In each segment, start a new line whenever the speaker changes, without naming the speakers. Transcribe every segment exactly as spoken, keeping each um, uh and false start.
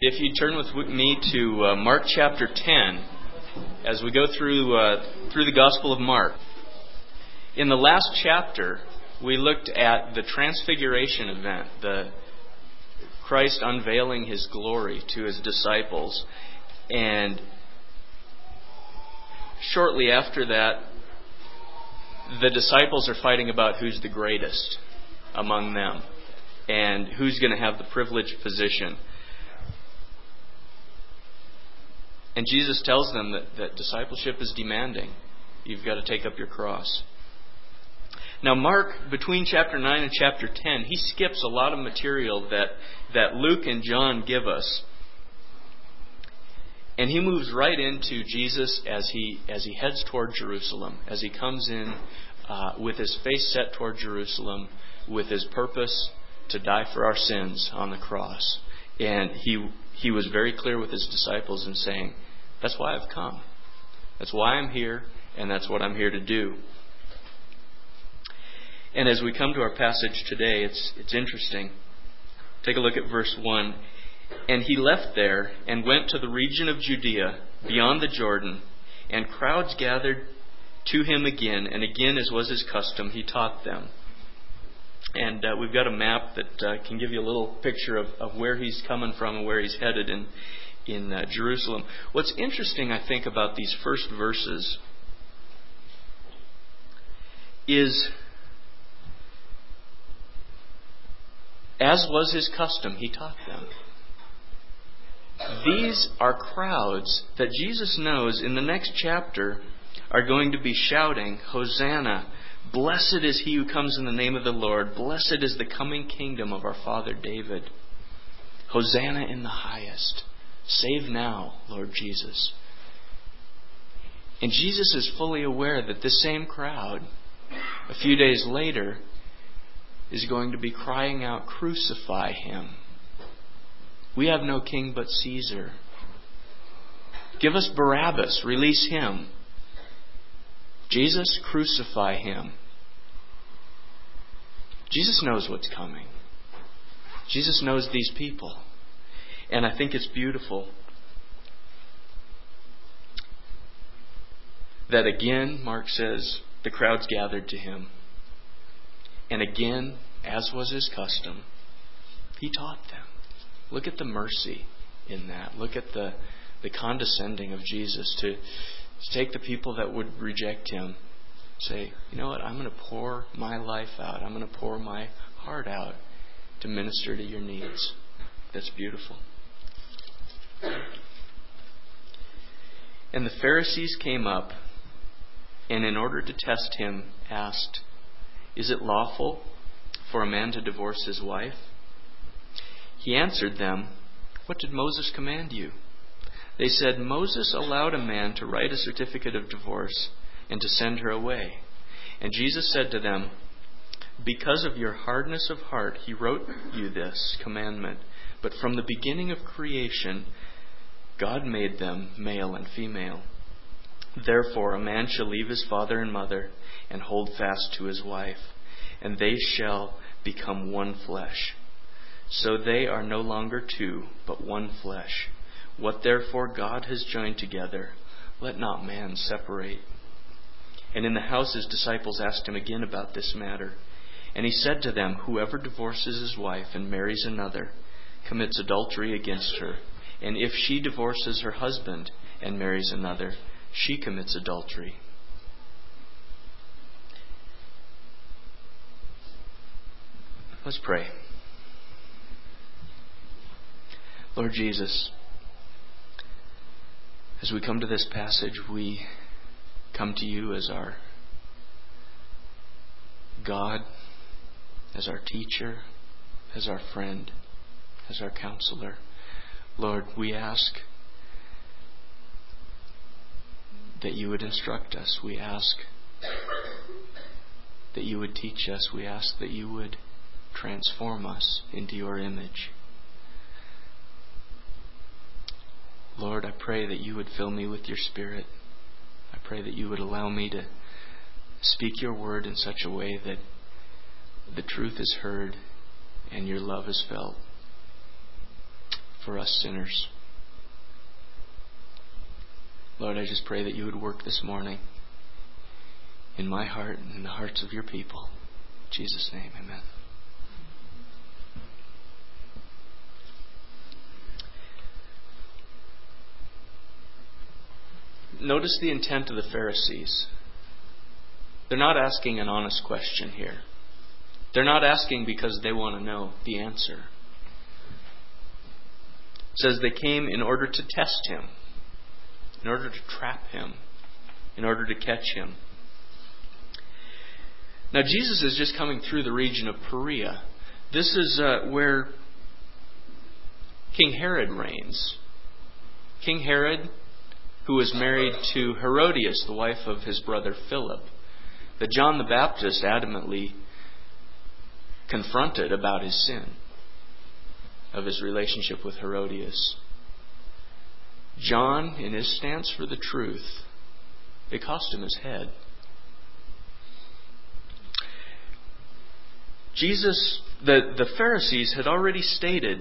If you turn with me to uh, Mark chapter ten, as we go through uh, through the Gospel of Mark. In the last chapter, we looked at the Transfiguration event, the Christ unveiling His glory to His disciples, and shortly after that, the disciples are fighting about who's the greatest among them and who's going to have the privileged position. And Jesus tells them that, that discipleship is demanding. You've got to take up your cross. Now Mark, between chapter nine and chapter ten, he skips a lot of material that, that Luke and John give us. And he moves right into Jesus as he as he heads toward Jerusalem, as he comes in uh, with his face set toward Jerusalem, with his purpose to die for our sins on the cross. And he he was very clear with his disciples in saying, that's why I've come. That's why I'm here, and that's what I'm here to do. And as we come to our passage today, it's it's interesting. Take a look at verse one. And he left there and went to the region of Judea beyond the Jordan, and crowds gathered to him again, and again, as was his custom, he taught them. And uh, we've got a map that uh, can give you a little picture of, of where he's coming from and where he's headed in, in uh, Jerusalem. What's interesting, I think, about these first verses is, as was his custom, he taught them. These are crowds that Jesus knows in the next chapter are going to be shouting, Hosanna! Blessed is he who comes in the name of the Lord. Blessed is the coming kingdom of our father David. Hosanna in the highest. Save now, Lord Jesus. And Jesus is fully aware that this same crowd, a few days later, is going to be crying out, crucify him. We have no king but Caesar. Give us Barabbas. Release him. Jesus, crucify him. Jesus knows what's coming. Jesus knows these people. And I think it's beautiful that again, Mark says, the crowds gathered to him. And again, as was his custom, he taught them. Look at the mercy in that. Look at the, the condescending of Jesus to, to take the people that would reject him. Say, you know what, I'm going to pour my life out. I'm going to pour my heart out to minister to your needs. That's beautiful. And the Pharisees came up and in order to test him asked, is it lawful for a man to divorce his wife? He answered them, what did Moses command you? They said, Moses allowed a man to write a certificate of divorce and to send her away. And Jesus said to them, because of your hardness of heart, he wrote you this commandment. But from the beginning of creation, God made them male and female. Therefore, a man shall leave his father and mother and hold fast to his wife, and they shall become one flesh. So they are no longer two, but one flesh. What therefore God has joined together, let not man separate. And in the house his disciples asked him again about this matter. And he said to them, whoever divorces his wife and marries another commits adultery against her. And if she divorces her husband and marries another, she commits adultery. Let's pray. Lord Jesus, as we come to this passage, we come to you as our God, as our teacher, as our friend, as our counselor. Lord, we ask that you would instruct us. We ask that you would teach us. We ask that you would transform us into your image. Lord, I pray that you would fill me with your Spirit. I pray that you would allow me to speak your word in such a way that the truth is heard and your love is felt. for us sinners. Lord, I just pray that you would work this morning in my heart and in the hearts of your people. In Jesus' name, amen. Notice the intent of the Pharisees. They're not asking an honest question here. They're not asking because they want to know the answer. It says they came in order to test him, in order to trap him, in order to catch him. Now Jesus is just coming through the region of Perea. This is uh, where King Herod reigns. King Herod, who was married to Herodias, the wife of his brother Philip, that John the Baptist adamantly confronted about his sin of his relationship with Herodias. John, in his stance for the truth, it cost him his head. Jesus, the, the Pharisees had already stated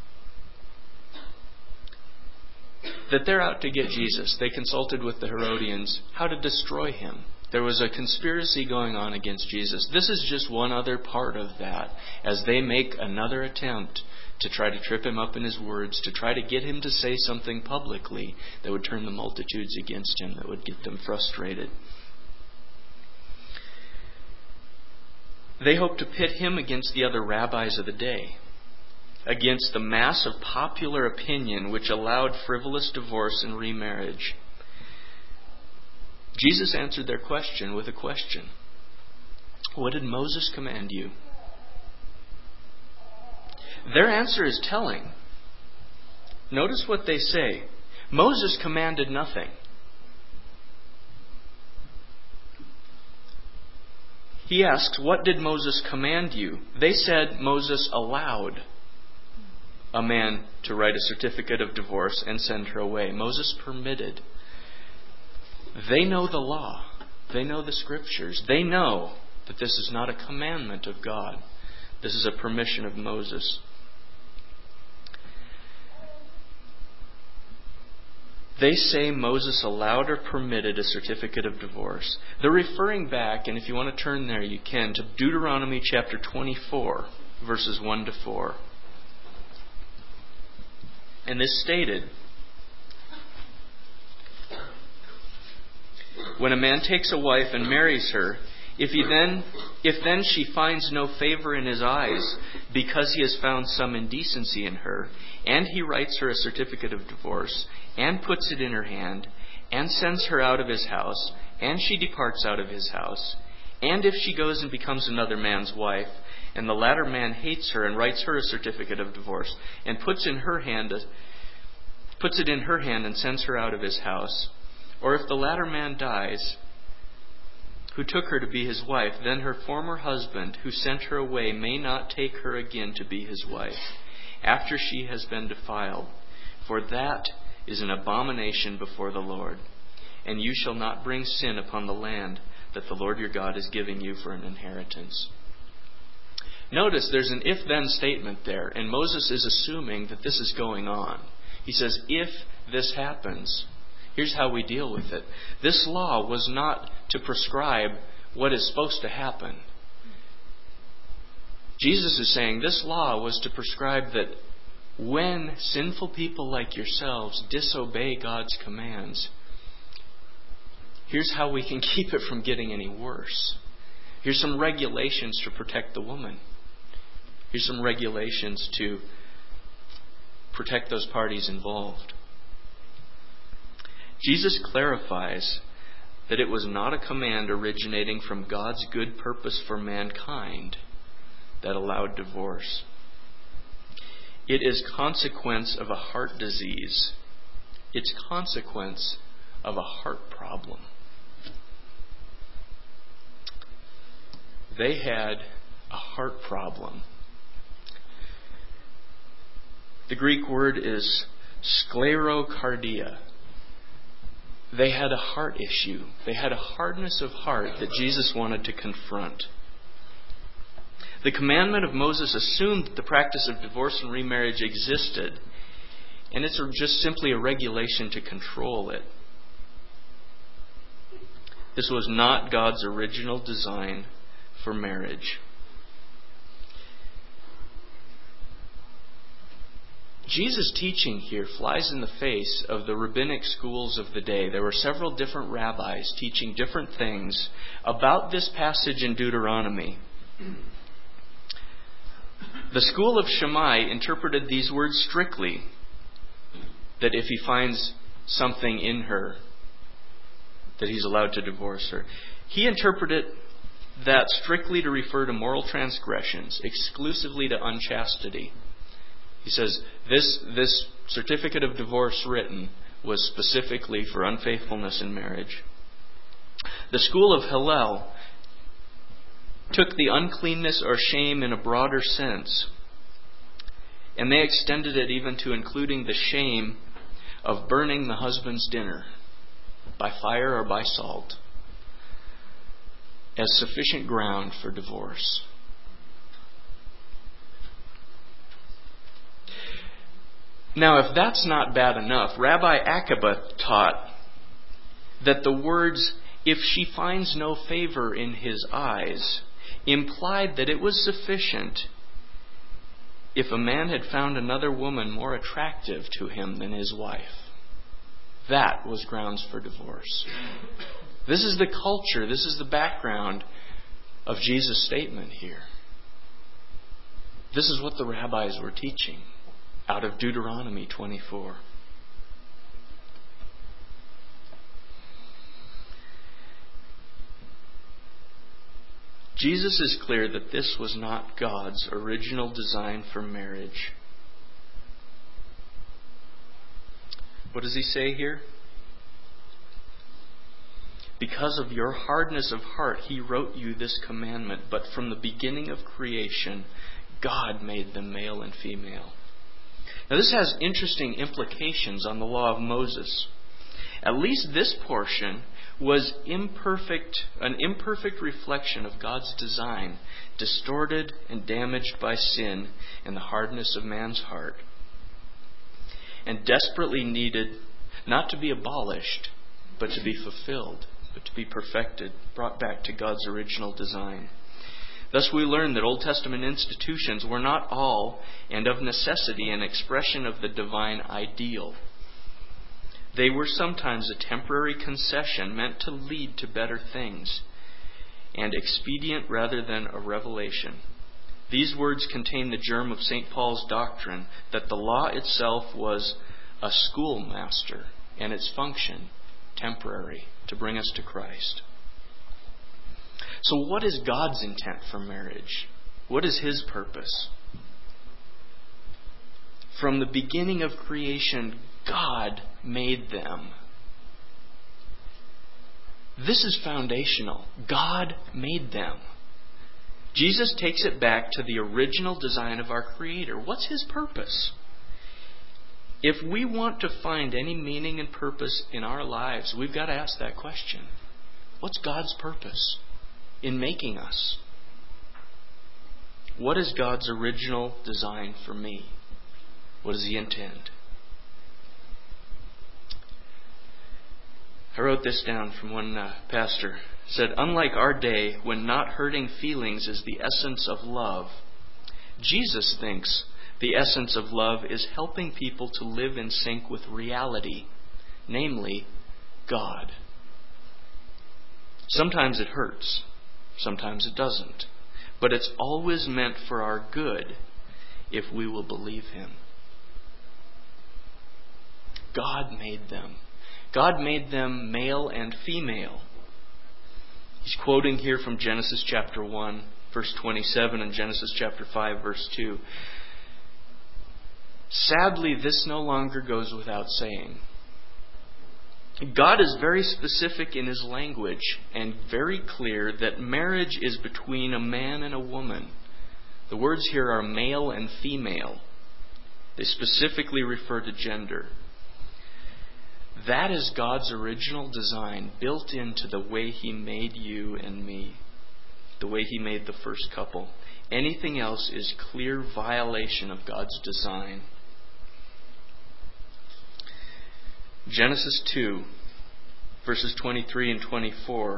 that they're out to get Jesus. They consulted with the Herodians how to destroy him. There was a conspiracy going on against Jesus. This is just one other part of that, as they make another attempt to try to trip him up in his words, to try to get him to say something publicly that would turn the multitudes against him, that would get them frustrated. They hoped to pit him against the other rabbis of the day, against the mass of popular opinion which allowed frivolous divorce and remarriage. Jesus answered their question with a question. What did Moses command you? Their answer is telling. Notice what they say. Moses commanded nothing. He asks, what did Moses command you? They said Moses allowed a man to write a certificate of divorce and send her away. Moses permitted. They know the law. They know the scriptures. They know that this is not a commandment of God. This is a permission of Moses. They say Moses allowed or permitted a certificate of divorce. They're referring back, and if you want to turn there, you can, to Deuteronomy chapter twenty-four, verses one to four. And this stated, when a man takes a wife and marries her, if he then, if then she finds no favor in his eyes, because he has found some indecency in her, and he writes her a certificate of divorce, and puts it in her hand, and sends her out of his house, and she departs out of his house, and if she goes and becomes another man's wife, and the latter man hates her and writes her a certificate of divorce, and puts in her hand, a, puts it in her hand and sends her out of his house, or if the latter man dies, who took her to be his wife, then her former husband, who sent her away, may not take her again to be his wife, after she has been defiled. For that is an abomination before the Lord. And you shall not bring sin upon the land that the Lord your God is giving you for an inheritance. Notice there's an if-then statement there, and Moses is assuming that this is going on. He says, if this happens, here's how we deal with it. This law was not to prescribe what is supposed to happen. Jesus is saying this law was to prescribe that when sinful people like yourselves disobey God's commands, here's how we can keep it from getting any worse. Here's some regulations to protect the woman. Here's some regulations to protect those parties involved. Jesus clarifies that it was not a command originating from God's good purpose for mankind that allowed divorce. It is consequence of a heart disease. It's consequence of a heart problem. They had a heart problem. The Greek word is sclerocardia. They had a heart issue. They had a hardness of heart that Jesus wanted to confront. The commandment of Moses assumed that the practice of divorce and remarriage existed, And it's just simply a regulation to control it. This was not God's original design for marriage. Jesus' teaching here flies in the face of the rabbinic schools of the day. There were several different rabbis teaching different things about this passage in Deuteronomy. The school of Shammai interpreted these words strictly, that if he finds something in her, that he's allowed to divorce her. He interpreted that strictly to refer to moral transgressions, exclusively to unchastity. He says, this, this certificate of divorce written was specifically for unfaithfulness in marriage. The school of Hillel took the uncleanness or shame in a broader sense, and they extended it even to including the shame of burning the husband's dinner by fire or by salt as sufficient ground for divorce. Now, if that's not bad enough, Rabbi Akiba taught that the words, if she finds no favor in his eyes, implied that it was sufficient if a man had found another woman more attractive to him than his wife. That was grounds for divorce. This is the culture, this is the background of Jesus' statement here. This is what the rabbis were teaching out of Deuteronomy twenty-four. Jesus is clear that this was not God's original design for marriage. What does he say here? Because of your hardness of heart, he wrote you this commandment. But from the beginning of creation, God made them male and female. Now this has interesting implications on the law of Moses. At least this portion was imperfect, an imperfect reflection of God's design, distorted and damaged by sin and the hardness of man's heart, and desperately needed not to be abolished, but to be fulfilled, but to be perfected, brought back to God's original design. Thus we learn that Old Testament institutions were not all, and of necessity, an expression of the divine ideal. They were sometimes a temporary concession meant to lead to better things, and expedient rather than a revelation. These words contain the germ of Saint Paul's doctrine that the law itself was a schoolmaster, and its function temporary, to bring us to Christ. So what is God's intent for marriage? What is His purpose? From the beginning of creation, God made them. This is foundational. God made them. Jesus takes it back to the original design of our Creator. What's His purpose? If we want to find any meaning and purpose in our lives, we've got to ask that question. What's God's purpose in making us? What is God's original design for me? What does He intend? I wrote this down from one uh, pastor. It said, unlike our day, when not hurting feelings is the essence of love, Jesus thinks the essence of love is helping people to live in sync with reality, namely God. Sometimes it hurts. Sometimes it doesn't. But it's always meant for our good if we will believe Him. God made them. God made them male and female. He's quoting here from Genesis chapter one, verse twenty-seven, and Genesis chapter five, verse two. Sadly, this no longer goes without saying. God is very specific in His language and very clear that marriage is between a man and a woman. The words here are male and female. They specifically refer to gender. That is God's original design built into the way He made you and me, the way He made the first couple. Anything else is clear violation of God's design. Genesis two, verses twenty-three and twenty-four.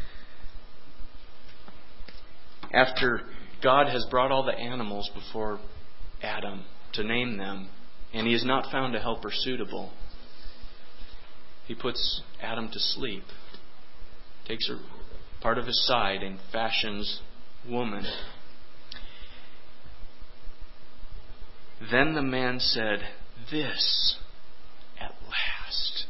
After God has brought all the animals before Adam to name them, and he has not found a helper suitable, he puts Adam to sleep, takes her part of his side and fashions woman. Then the man said, "This at last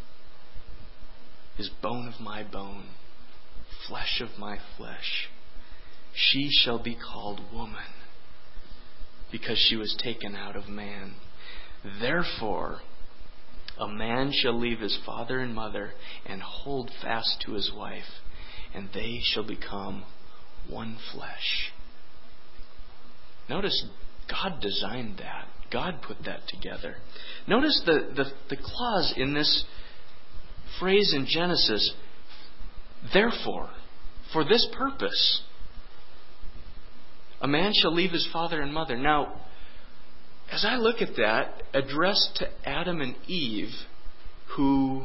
is bone of my bone, flesh of my flesh. She shall be called woman, because she was taken out of man. Therefore, a man shall leave his father and mother and hold fast to his wife, and they shall become one flesh." Notice God designed that. God put that together. Notice the, the, the clause in this phrase in Genesis, therefore, for this purpose, a man shall leave his father and mother. Now, as I look at that, addressed to Adam and Eve, who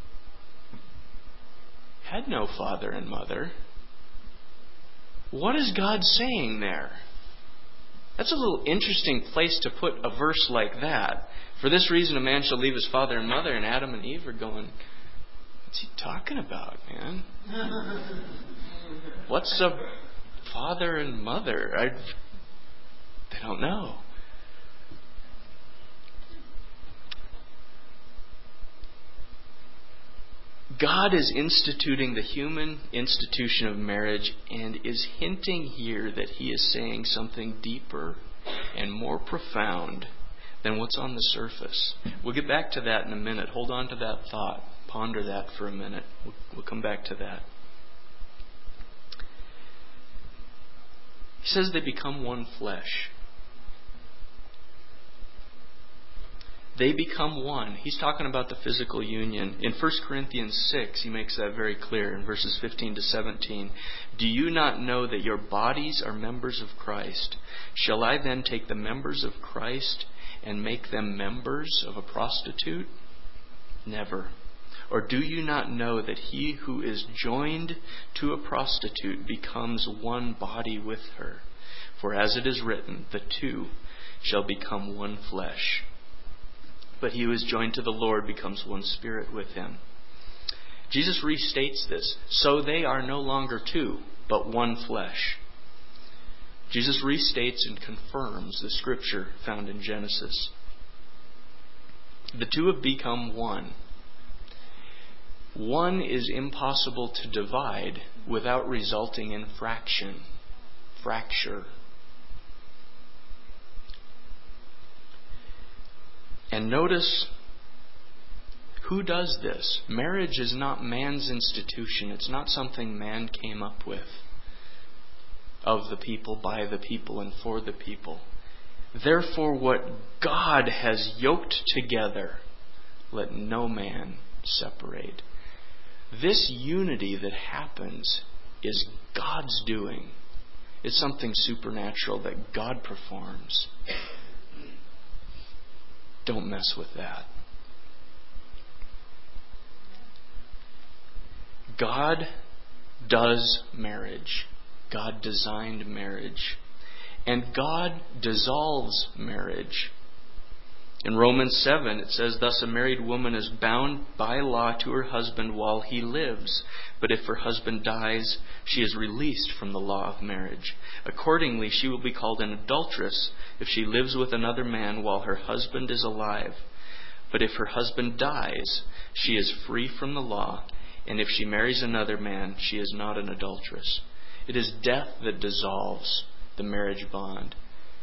had no father and mother, what is God saying there? That's a little interesting place to put a verse like that. For this reason, a man shall leave his father and mother, and Adam and Eve are going, what's he talking about, man? What's a father and mother? I, they don't know. God is instituting the human institution of marriage and is hinting here that He is saying something deeper and more profound than what's on the surface. We'll get back to that in a minute. Hold on to that thought. Ponder that for a minute. We'll, we'll come back to that. He says they become one flesh. They become one. He's talking about the physical union. In First Corinthians six, he makes that very clear in verses fifteen to seventeen. Do you not know that your bodies are members of Christ? Shall I then take the members of Christ and make them members of a prostitute? Never. Or do you not know that he who is joined to a prostitute becomes one body with her? For as it is written, the two shall become one flesh. But he who is joined to the Lord becomes one spirit with Him. Jesus restates this. So they are no longer two, but one flesh. Jesus restates and confirms the scripture found in Genesis. The two have become one. One is impossible to divide without resulting in fraction, fracture. And notice who does this. Marriage is not man's institution. It's not something man came up with. Of the people, by the people, and for the people. Therefore, what God has yoked together, let no man separate. This unity that happens is God's doing. It's something supernatural that God performs. Don't mess with that. God does marriage. God designed marriage. And God dissolves marriage. In Romans seven, it says, thus a married woman is bound by law to her husband while he lives. But if her husband dies, she is released from the law of marriage. Accordingly, she will be called an adulteress if she lives with another man while her husband is alive. But if her husband dies, she is free from the law. And if she marries another man, she is not an adulteress. It is death that dissolves the marriage bond.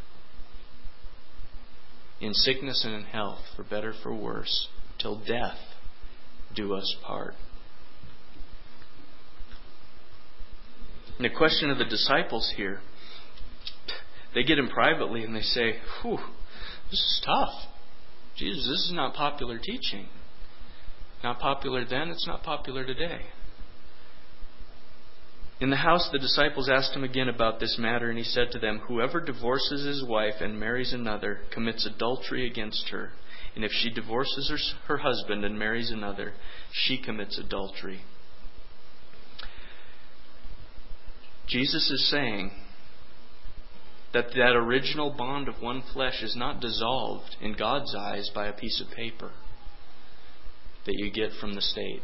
In sickness and in health, for better, for worse, till death do us part. And the question of the disciples here, they get in privately and they say, whew, this is tough. Jesus, this is not popular teaching. Not popular then, it's not popular today. In the house, the disciples asked him again about this matter, and he said to them, whoever divorces his wife and marries another commits adultery against her. And if she divorces her, her husband and marries another, she commits adultery. Jesus is saying that that original bond of one flesh is not dissolved in God's eyes by a piece of paper that you get from the state.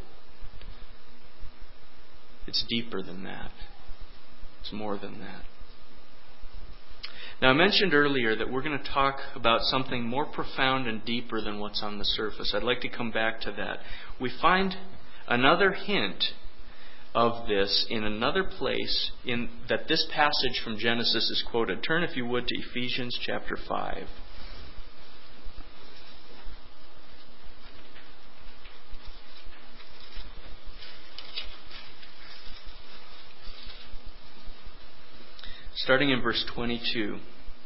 It's deeper than that. It's more than that. Now, I mentioned earlier that we're going to talk about something more profound and deeper than what's on the surface. I'd like to come back to that. We find another hint of this in another place in that this passage from Genesis is quoted. Turn, if you would, to Ephesians chapter five. Starting in verse twenty-two.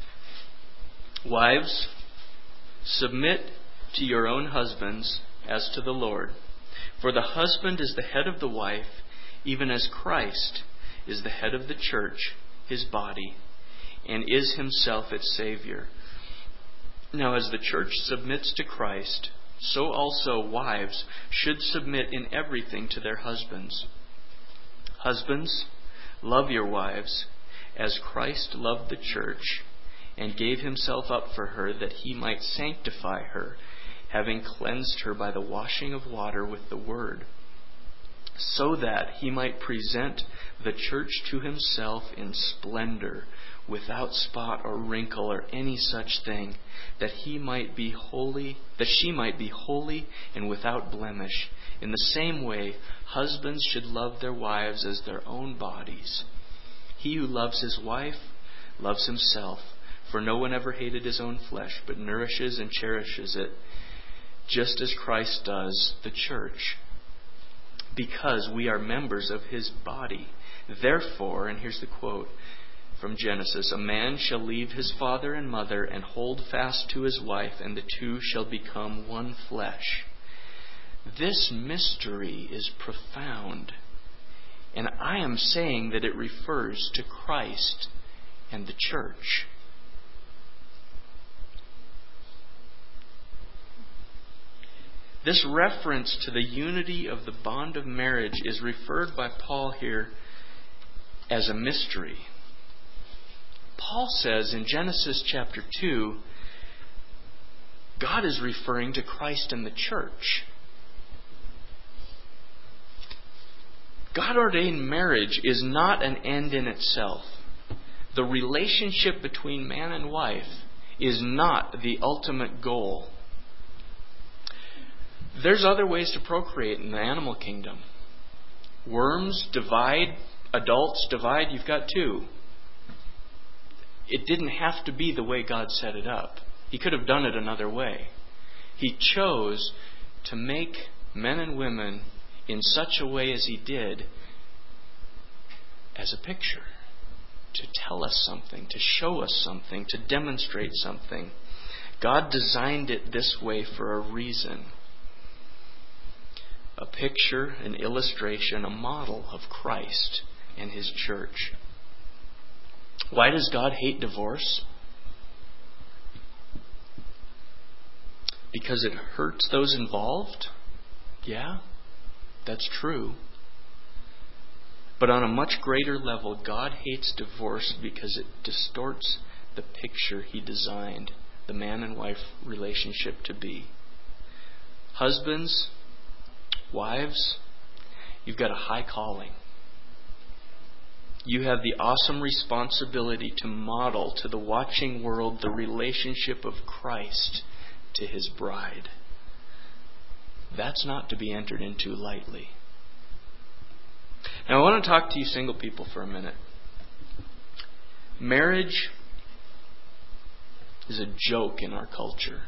Wives, submit to your own husbands as to the Lord. For the husband is the head of the wife, even as Christ is the head of the church, his body, and is himself its Savior. Now, as the church submits to Christ, so also wives should submit in everything to their husbands. Husbands, love your wives, as Christ loved the church and gave himself up for her, that he might sanctify her, having cleansed her by the washing of water with the word, so that he might present the church to himself in splendor, without spot or wrinkle or any such thing, that he might be holy, that she might be holy and without blemish. In the same way, husbands should love their wives as their own bodies. He who loves his wife loves himself, for no one ever hated his own flesh, but nourishes and cherishes it, just as Christ does the church, because we are members of his body. Therefore, and here's the quote from Genesis, a man shall leave his father and mother and hold fast to his wife, and the two shall become one flesh. This mystery is profound. And I am saying that it refers to Christ and the church. This reference to the unity of the bond of marriage is referred by Paul here as a mystery. Paul says in Genesis chapter two, God is referring to Christ and the church. God-ordained marriage is not an end in itself. The relationship between man and wife is not the ultimate goal. There's other ways to procreate in the animal kingdom. Worms divide, adults divide, you've got two. It didn't have to be the way God set it up. He could have done it another way. He chose to make men and women in such a way as He did as a picture, to tell us something, to show us something, to demonstrate something. God designed it this way for a reason. A picture, an illustration, a model of Christ and His church. Why does God hate divorce? Because it hurts those involved? Yeah, that's true. But on a much greater level, God hates divorce because it distorts the picture He designed the man and wife relationship to be. Husbands, wives, you've got a high calling. You have the awesome responsibility to model to the watching world the relationship of Christ to His bride. That's not to be entered into lightly. Now I want to talk to you single people for a minute. Marriage is a joke in our culture.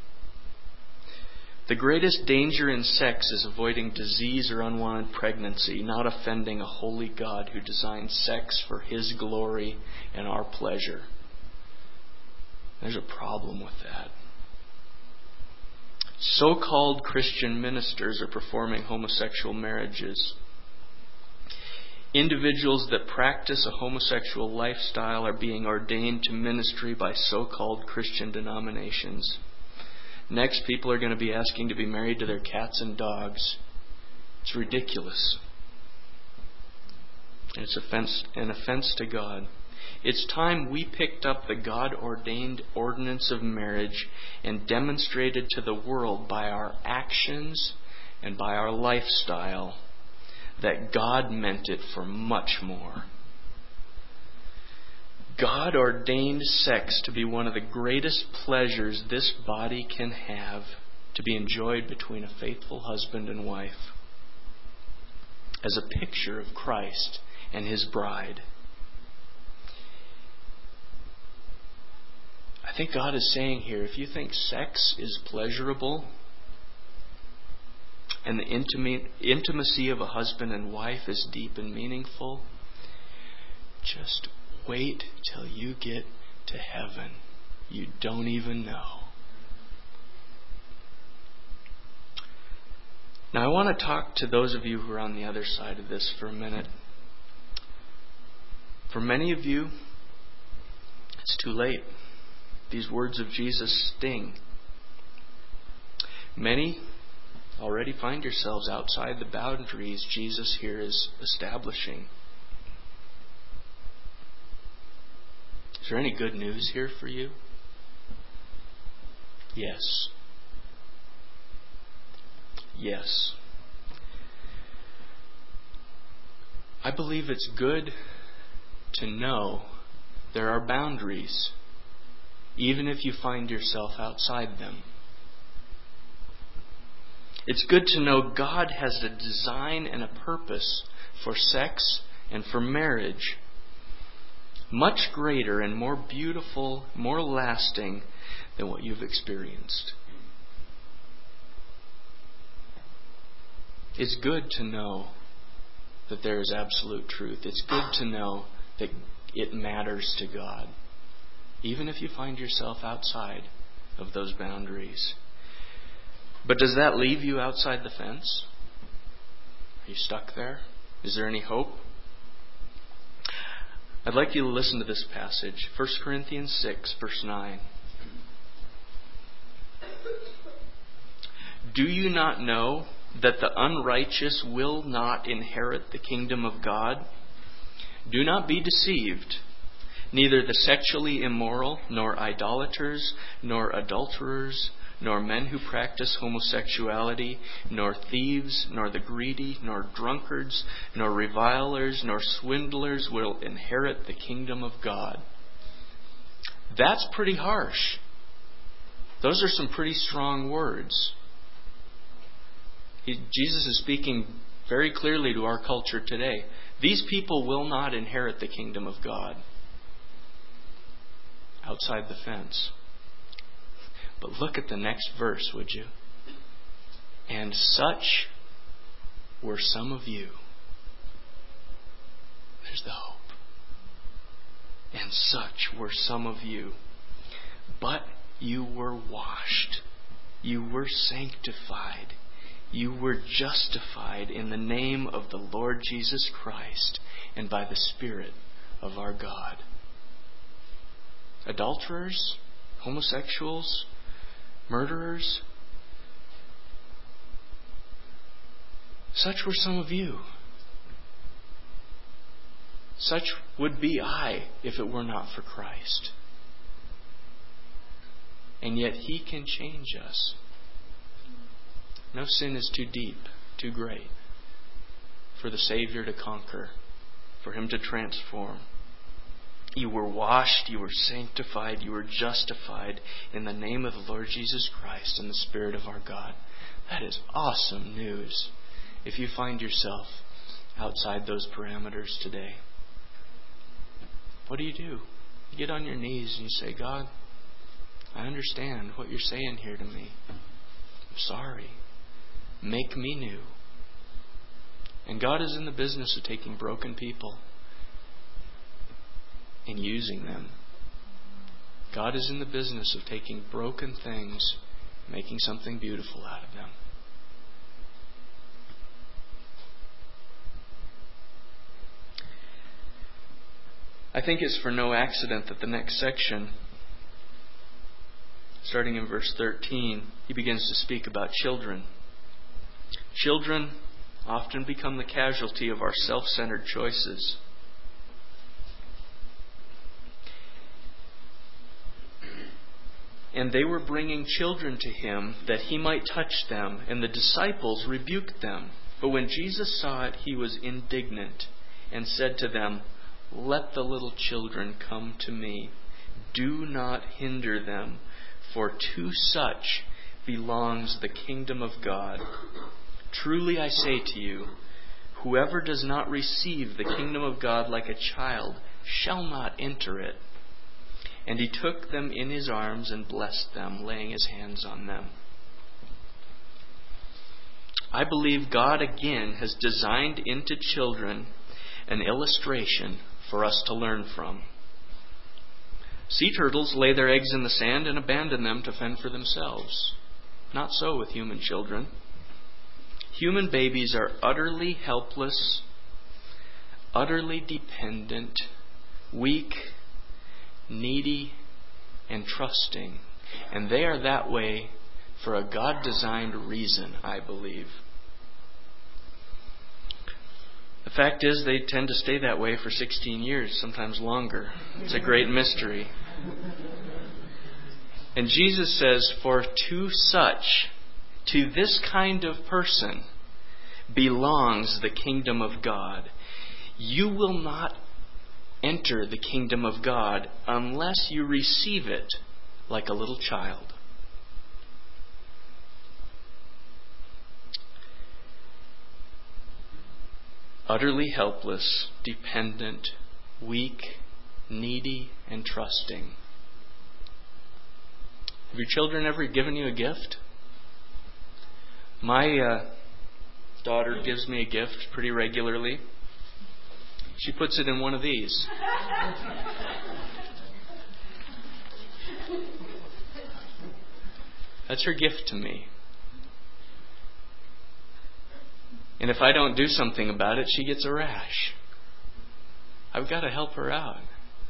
The greatest danger in sex is avoiding disease or unwanted pregnancy, not offending a holy God who designed sex for His glory and our pleasure. There's a problem with that. So-called Christian ministers are performing homosexual marriages. Individuals that practice a homosexual lifestyle are being ordained to ministry by so-called Christian denominations. Next, people are going to be asking to be married to their cats and dogs. It's ridiculous. It's offense, an offense to God. It's time we picked up the God-ordained ordinance of marriage and demonstrated to the world by our actions and by our lifestyle that God meant it for much more. God ordained sex to be one of the greatest pleasures this body can have, to be enjoyed between a faithful husband and wife, as a picture of Christ and His bride. I think God is saying here, if you think sex is pleasurable and the intimate, intimacy of a husband and wife is deep and meaningful, just wait till you get to heaven. You don't even know. Now I want to talk to those of you who are on the other side of this for a minute. For many of you, it's too late. These words of Jesus sting. Many already find yourselves outside the boundaries Jesus here is establishing. Is there any good news here for you? Yes. Yes. I believe it's good to know there are boundaries, even if you find yourself outside them. It's good to know God has a design and a purpose for sex and for marriage, much greater and more beautiful, more lasting than what you've experienced. It's good to know that there is absolute truth. It's good to know that it matters to God, even if you find yourself outside of those boundaries. But does that leave you outside the fence? Are you stuck there? Is there any hope? I'd like you to listen to this passage, First Corinthians six, verse nine. Do you not know that the unrighteous will not inherit the kingdom of God? Do not be deceived. Neither the sexually immoral, nor idolaters, nor adulterers, nor men who practice homosexuality, nor thieves, nor the greedy, nor drunkards, nor revilers, nor swindlers will inherit the kingdom of God. That's pretty harsh. Those are some pretty strong words. He, Jesus is speaking very clearly to our culture today. These people will not inherit the kingdom of God. Outside the fence. But look at the next verse, would you? And such were some of you. There's the hope. And such were some of you. But you were washed. You were sanctified. You were justified in the name of the Lord Jesus Christ and by the Spirit of our God. Adulterers, homosexuals, murderers, such were some of you. Such would be I if it were not for Christ. And yet He can change us. No sin is too deep, too great for the Savior to conquer, for Him to transform. You were washed, you were sanctified, you were justified in the name of the Lord Jesus Christ and the Spirit of our God. That is awesome news if you find yourself outside those parameters today. What do you do? You get on your knees and you say, God, I understand what you're saying here to me. I'm sorry. Make me new. And God is in the business of taking broken people and using them. God is in the business of taking broken things, making something beautiful out of them. I think it's for no accident that the next section starting in verse thirteen, he begins to speak about children. Children often become the casualty of our self-centered choices. And they were bringing children to him that he might touch them, and the disciples rebuked them. But when Jesus saw it, he was indignant and said to them, "Let the little children come to me. Do not hinder them, for to such belongs the kingdom of God. Truly I say to you, whoever does not receive the kingdom of God like a child shall not enter it." And he took them in his arms and blessed them, laying his hands on them. I believe God again has designed into children an illustration for us to learn from. Sea turtles lay their eggs in the sand and abandon them to fend for themselves. Not so with human children. Human babies are utterly helpless, utterly dependent, weak, needy, and trusting. And they are that way for a God-designed reason, I believe. The fact is, they tend to stay that way for sixteen years, sometimes longer. It's a great mystery. And Jesus says, "For to such, to this kind of person, belongs the kingdom of God." You will not enter the kingdom of God unless you receive it like a little child. Utterly helpless, dependent, weak, needy, and trusting. Have your children ever given you a gift? My uh, daughter gives me a gift pretty regularly. She puts it in one of these. That's her gift to me. And if I don't do something about it, she gets a rash. I've got to help her out.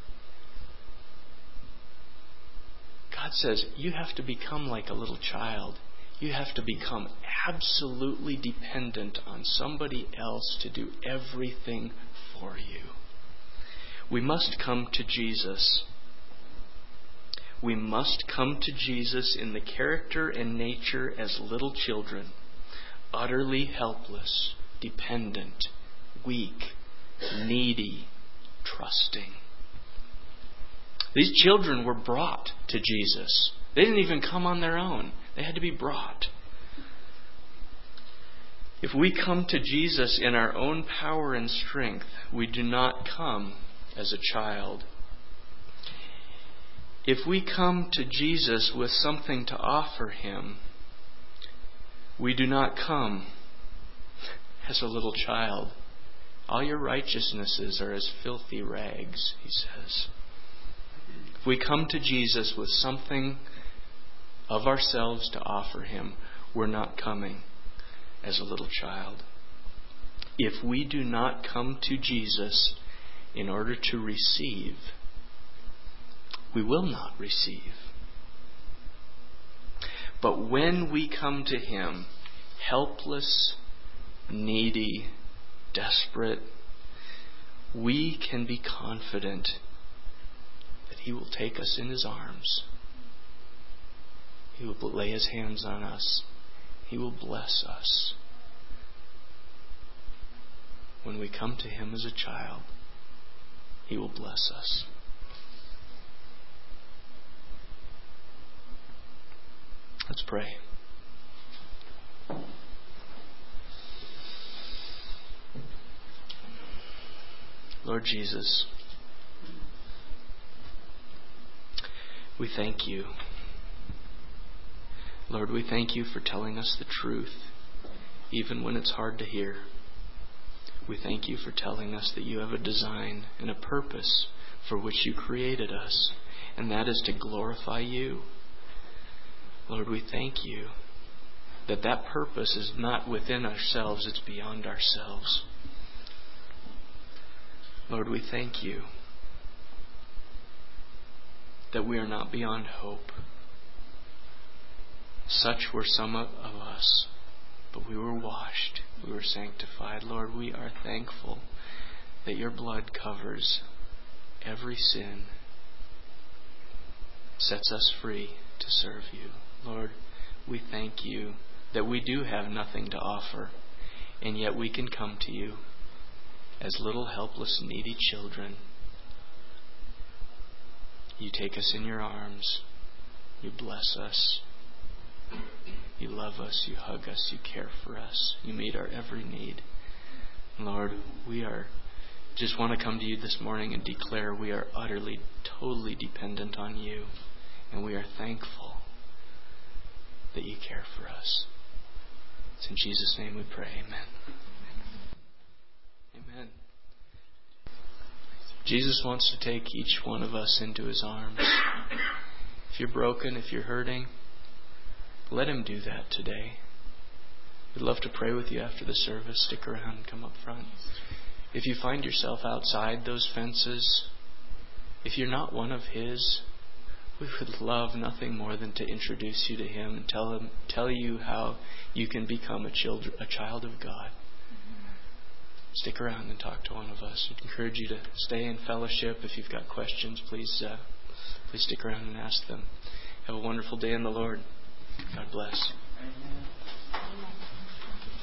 God says, you have to become like a little child. You have to become absolutely dependent on somebody else to do everything for you. We must come to Jesus. We must come to Jesus in the character and nature as little children, utterly helpless, dependent, weak, needy, trusting. These children were brought to Jesus. They didn't even come on their own. They had to be brought. If we come to Jesus in our own power and strength, we do not come as a child. If we come to Jesus with something to offer Him, we do not come as a little child. All your righteousnesses are as filthy rags, He says. If we come to Jesus with something of ourselves to offer Him, we're not coming as a little child. If we do not come to Jesus in order to receive, we will not receive. But when we come to Him, helpless, needy, desperate, we can be confident that He will take us in His arms. He will lay His hands on us. He will bless us. When we come to Him as a child, He will bless us. Let's pray. Lord Jesus, we thank You. Lord, we thank You for telling us the truth, even when it's hard to hear. We thank You for telling us that You have a design and a purpose for which You created us, and that is to glorify You. Lord, we thank You that that purpose is not within ourselves, it's beyond ourselves. Lord, we thank You that we are not beyond hope. Such were some of us, but we were washed, we were sanctified. Lord, we are thankful that your blood covers every sin, sets us free to serve you. Lord, we thank you that we do have nothing to offer, and yet we can come to you as little helpless, needy children. You take us in your arms. You bless us. You love us. You hug us. You care for us. You meet our every need. Lord, we are just want to come to you this morning and declare we are utterly, totally dependent on you. And we are thankful that you care for us. It's in Jesus' name we pray. Amen. Amen. Jesus wants to take each one of us into his arms. If you're broken, if you're hurting, let him do that today. We'd love to pray with you after the service. Stick around and come up front. If you find yourself outside those fences, if you're not one of his, we would love nothing more than to introduce you to him and tell him, tell you how you can become a child, a child of God. Stick around and talk to one of us. I'd encourage you to stay in fellowship. If you've got questions, please, uh, please stick around and ask them. Have a wonderful day in the Lord. God bless. Amen.